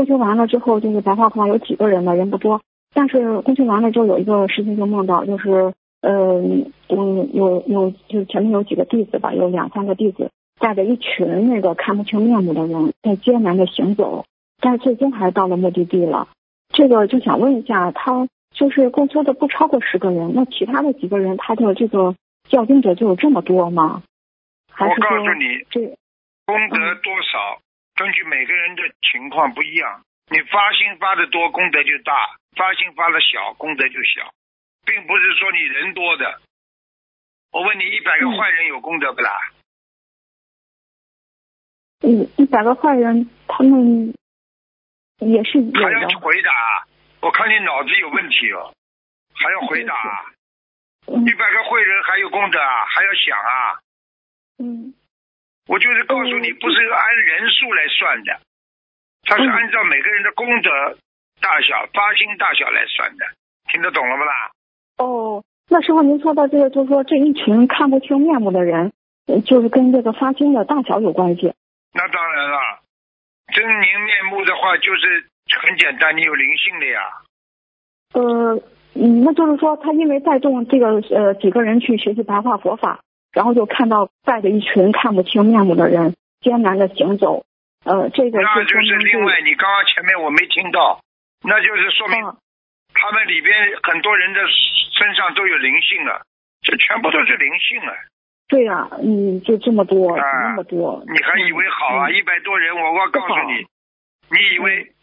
共修完了之后，就是白话佛法有几个人呢，人不多。但是共修完了之后，有一个师兄就梦到，就是就是前面有几个弟子吧，有2、3个弟子带着一群那个看不清面目的人在艰难的行走，但是最终还是到了目的地了。这个就想问一下，他就是共修的不超过10个人，那其他的几个人他的这个教经者就有这么多吗？还是说我告诉你， 这功德多少，根据每个人的情况不一样。你发心发的多，功德就大；发心发的小，功德就小，并不是说你人多的。我问你，100个坏人有功德不啦 ？100个坏人，他们也是有的。 还要回答？我看你脑子有问题哦，还要回答？100个坏人还有功德啊，还要想啊？我就是告诉你，不是按人数来算的，它是按照每个人的功德大小、发心大小来算的，听得懂了不啦？ 那时候您说到这个，就是说这一群看不清面目的人，就是跟这个发心的大小有关系。 那当然了，狰狞面目的话，就是很简单，你有灵性的呀。 那就是说他因为带动这个几个人去学习白话佛法，然后就看到带着一群看不清面目的人艰难的行走，这个那就是另外，你刚刚前面我没听到，那就是说明他们里边很多人的身上都有灵性了，这全部都是灵性了。 对呀，就这么多，那么多， 你还以为好啊？100多人，我告诉你，你以为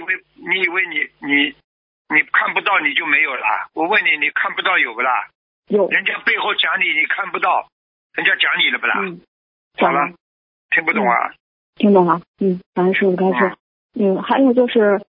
你看不到你就没有了？我问你，你看不到有不啦？ 有。 人家背后讲你，你看不到，人家讲你了不啦？好了，听不懂啊？ 听懂了。感恩师父开示。还有就是